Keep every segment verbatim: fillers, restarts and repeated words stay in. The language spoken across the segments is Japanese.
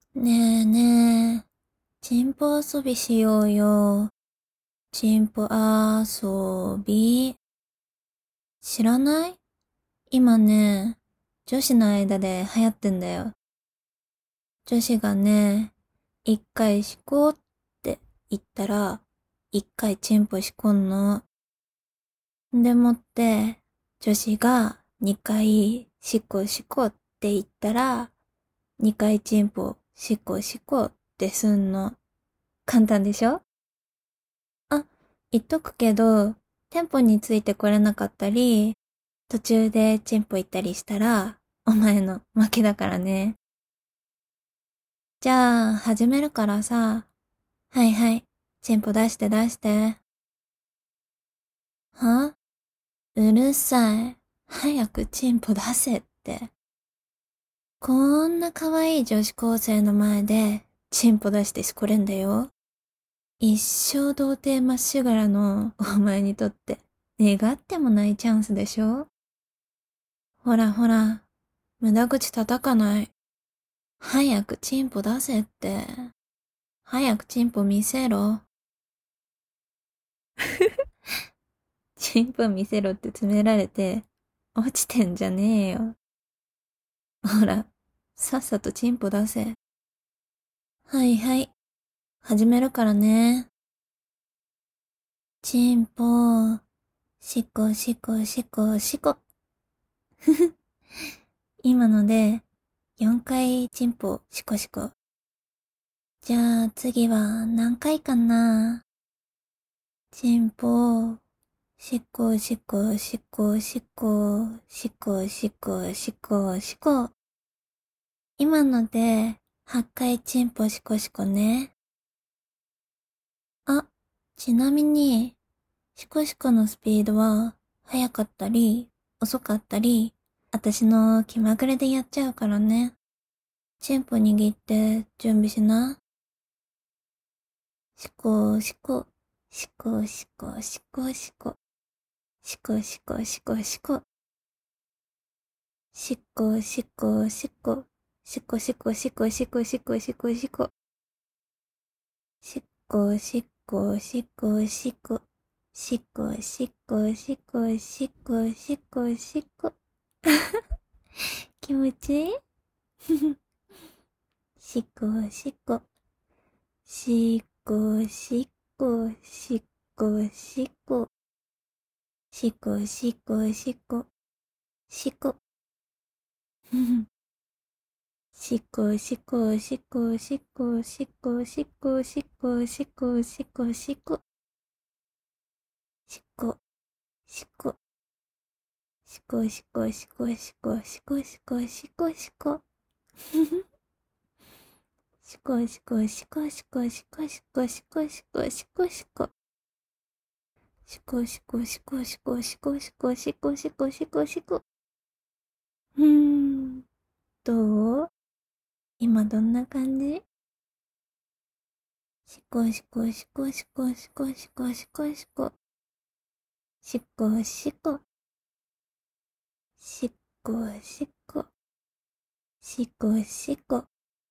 ねえねえ、チンポ遊びしようよ。チンポ遊び。知らない？今ね、女子の間で流行ってんだよ。女子がね、一回しこうって言ったら、一回チンポしこんの。でもって、女子が二回しこしこって言ったら、二回チンポしこしこってすんの。簡単でしょ？あ、言っとくけど、テンポについてこれなかったり、途中でチンポ行ったりしたら、お前の負けだからね。じゃあ、始めるからさ。はいはい。チンポ出して出して。は？うるさい。早くチンポ出せって。こんな可愛い女子高生の前で、チンポ出してしこれんだよ。一生童貞まっしぐらのお前にとって、願ってもないチャンスでしょ？ほらほら、無駄口叩かない。早くチンポ出せって。早くチンポ見せろ。チンポ見せろって詰められて、落ちてんじゃねえよ。ほら、さっさとチンポ出せ。はいはい。始めるからね。チンポ、しこしこしこしこ。ふふ。今ので、よんかいチンポしこしこ。じゃあ次は何回かな。チンポ、しこしこしこしこ、しこしこしこしこ。今ので、はちかいチンポしこしこね。あ、ちなみに、しこしこのスピードは、速かったり、遅かったり、私の気まぐれでやっちゃうからね。チンポ握って準備しな。しこしこ、しこしこしこしこ、しこしこしこしこ。しこしこしこ、しこしこしこしこしこしこしこ。しこしこしこしこ。しこしこしこしこしこしこ。気持ちいい？しこしこ。しこしこしこしこ。しこしこしこ。しこ。しこしこしこしこしこしこしこしこしこしこ。しこ、しこ、しこしこしこしこしこしこしこしこ。しこしこしこしこしこしこしこしこしこしこ。しこしこしこしこしこしこしこしこしこしこ。うーん、どう？今どんな感じ？しこしこしこしこしこしこしこしこ。しこしこ。しこしこ。しこしこ。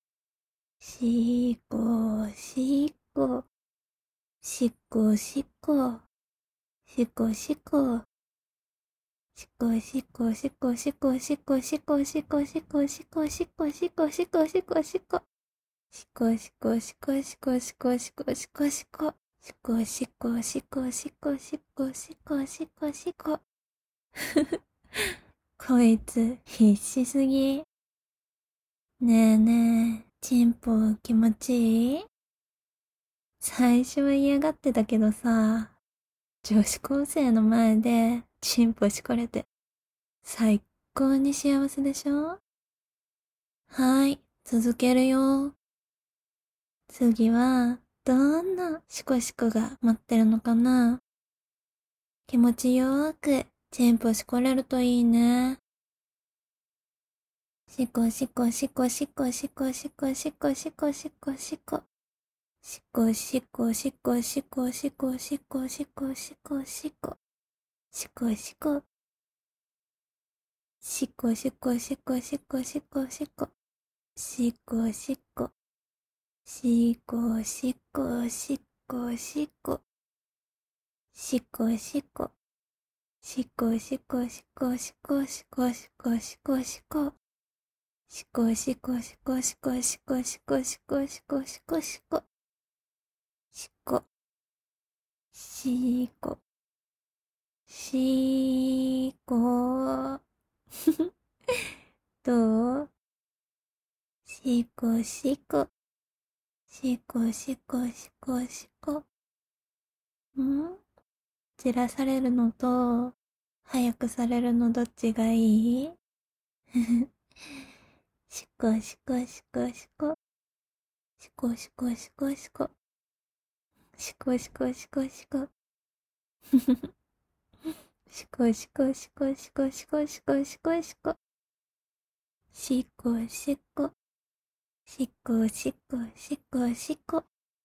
しこしこ。しこしこ。しこしこ。しこしこしこしこしこしこしこしこしこしこしこしこしこしこ。しこしこしこしこしこしこしこしこ。しこしこしこしこしこしこしこしこ。こいつ必死すぎ。ねえねえ、チンポ気持ちいい？最初は嫌がってたけどさ、女子高生の前でチンポしこれて最高に幸せでしょ？はい、続けるよ。次は、どんなシコシコが待ってるのかな？気持ちよーく、チンポしこれるといいね。しこしこしこしこしこしこしこしこしこしこ。しこしこしこしこしこしこしこしこしこ。しこしこ。しこしこしこしこしこしこ。しこしこ。 しこしこしこしこ。しこしこ。しこしこしこしこしこしこしこしこ。しこしこしこしこしこしこしこしこしこしこ。しこ。しこ。しこ。どう？しこしこ。しこしこしこしこ。ん？じらされるのと、早くされるのどっちがいい？しこしこしこしこ。しこしこしこしこ。しこしこしこしこ。しこしこしこしこしこしこしこしこ。しこしこ。しこしこしこしこ。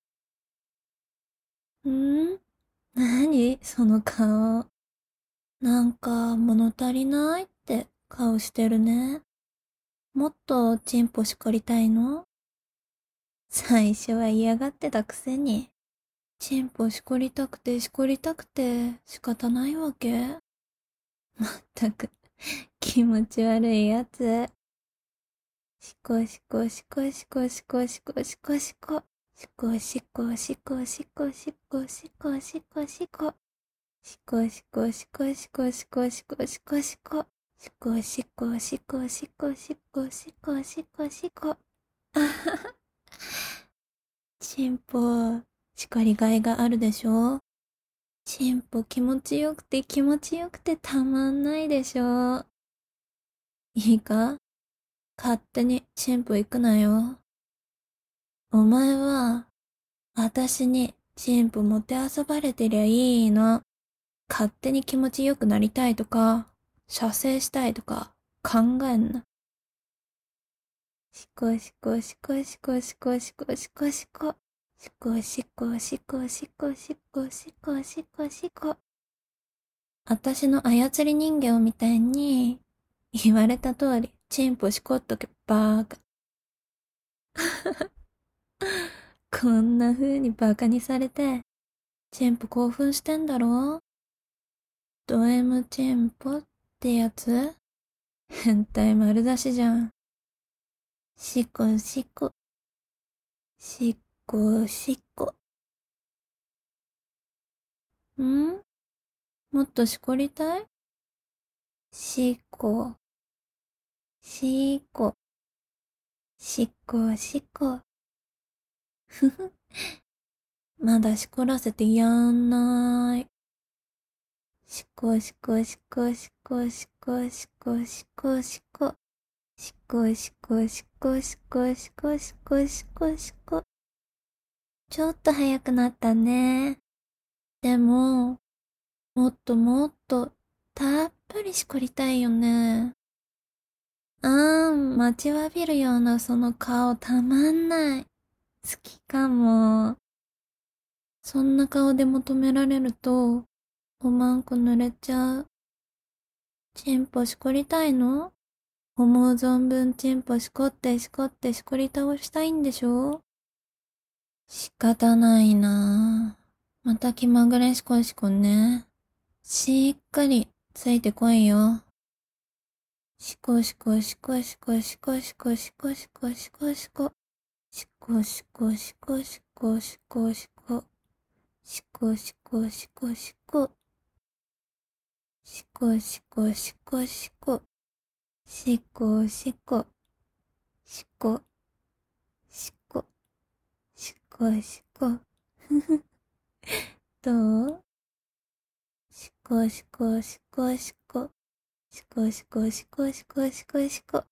ん？なにその顔。なんか物足りないって顔してるね。もっとチンポしこりたいの？最初は嫌がってたくせに。チンポしこりたくてしこりたくて仕方ないわけ。まったく気持ち悪いやつ。しこしこしこしこしこしこしこしこ。しこしこしこしこしこしこしこしこ。しこしこしこしこしこしこしこしこ。しこしこしこしこしこしこしこしこ。あはは。チンポ、しかりがいがあるでしょ？チンポ気持ちよくて気持ちよくてたまんないでしょ？いいか？勝手にチンポ行くなよ。お前は、私にチンポもてあそばれてりゃいいの。勝手に気持ちよくなりたいとか、射精したいとか考えんな。しこしこしこしこしこしこしこしこ。しこしこしこしこしこしこしこしこ。あたしの操り人形みたいに、言われた通り、チンポしこっとけバーカ。こんな風にバカにされて、チンポ興奮してんだろ？ド M チンポってやつ？変態丸出しじゃん。しこしこ。しこしこ。ん？もっとしこりたい？しこ。しこ。しこしこ。ふふ。まだしこらせてやんない。しこしこしこしこしこしこしこしこ。しこしこしこしこしこしこしこしこ。ちょっと早くなったね。でも、もっともっと、たっぷりしこりたいよね。あーん、待ちわびるようなその顔たまんない。好きかも。そんな顔で求められると、おまんこ濡れちゃう。チンポしこりたいの？思う存分チンポしこってしこってしこり倒したいんでしょ？仕方ないなぁ。また気まぐれしこしこね。しっかりついてこいよ。しこしこしこしこしこしこしこしこしこしこ。しこしこしこしこしこしこ。しこしこしこしこ。しこしこしこしこ。しこしこ。しこ。しこ。しこしこ。ふふ。どう？しこしこしこしこ。しこしこしこしこしこしこ。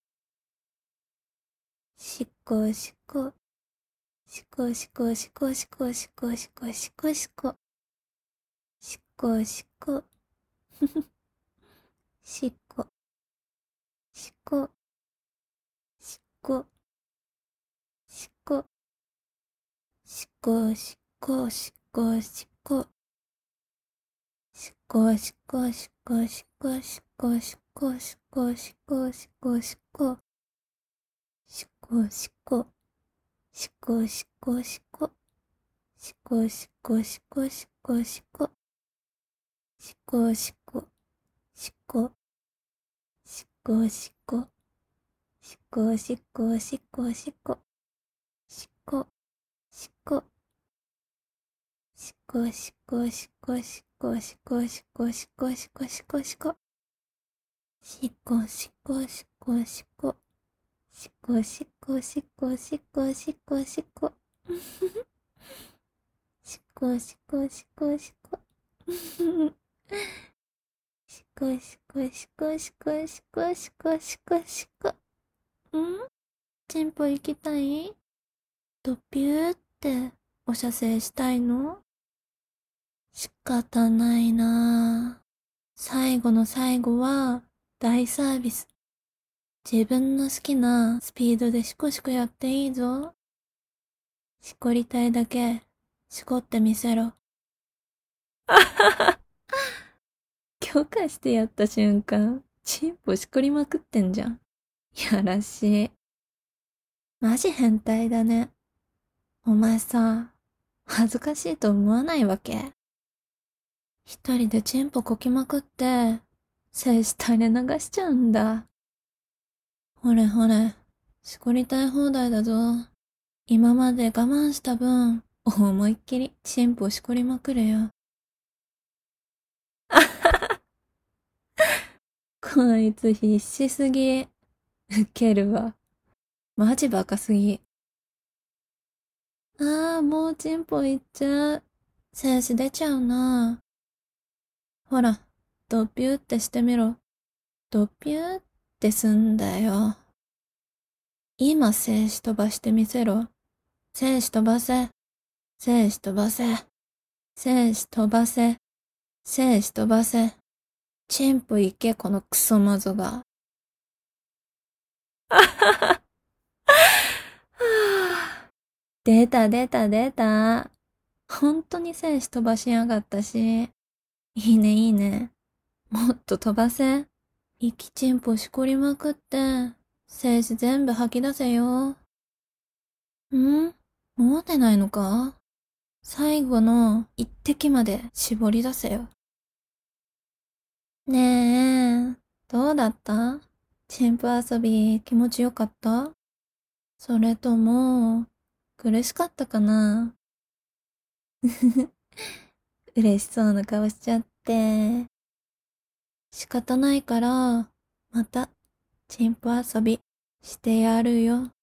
しこしこ。しこしこしこしこしこしこしこしこ。しこしこ。ふふ。しこ。しこ。しこ。しこ。しこしこしこしこ。しこしこしこしこしこしこしこしこしこしこ。しこしこ。 しこしこしこ。しこしこしこしこしこ。しこしこ。しこ。しこしこ。しこしこしこしこ。しこ。しこ。しこしこしこしこしこしこしこしこしこしこ。しこしこしこしこ。しこしこしこしこしこしこ。しこしこしこしこ。しこしこしこしこしこしこしこしこ。ん？チンポ行きたい？ドピューってお射精したいの？仕方ないなぁ。最後の最後は大サービス。自分の好きなスピードでシコシコやっていいぞ。しこりたいだけしこってみせろ。あはは。許可してやった瞬間、チンポしこりまくってんじゃん。やらしい。マジ変態だね。お前さ、恥ずかしいと思わないわけ？一人でチンポこきまくって、精子垂れ流しちゃうんだ。ほれほれ、しこりたい放題だぞ。今まで我慢した分、思いっきりチンポしこりまくれよ。あはは。こいつ必死すぎ。ウケるわ。マジバカすぎ。ああ、もうチンポいっちゃう。精子出ちゃうな。ほら、ドピューってしてみろ。ドピューってすんだよ。今精子飛ばしてみせろ。精子飛ばせ。精子飛ばせ。精子飛ばせ。精子飛ばせ。チンポいけ、このクソマゾが。あはは。出た出た出た。本当に精子飛ばしやがったし。いいねいいね。もっと飛ばせ。息チンポしこりまくって、精子全部吐き出せよ。ん？もう出ないのか？最後の一滴まで絞り出せよ。ねえ、どうだった？チンポ遊び気持ちよかった？それとも、苦しかったかな？嬉しそうな顔しちゃって。仕方ないから、また、チンポ遊びしてやるよ。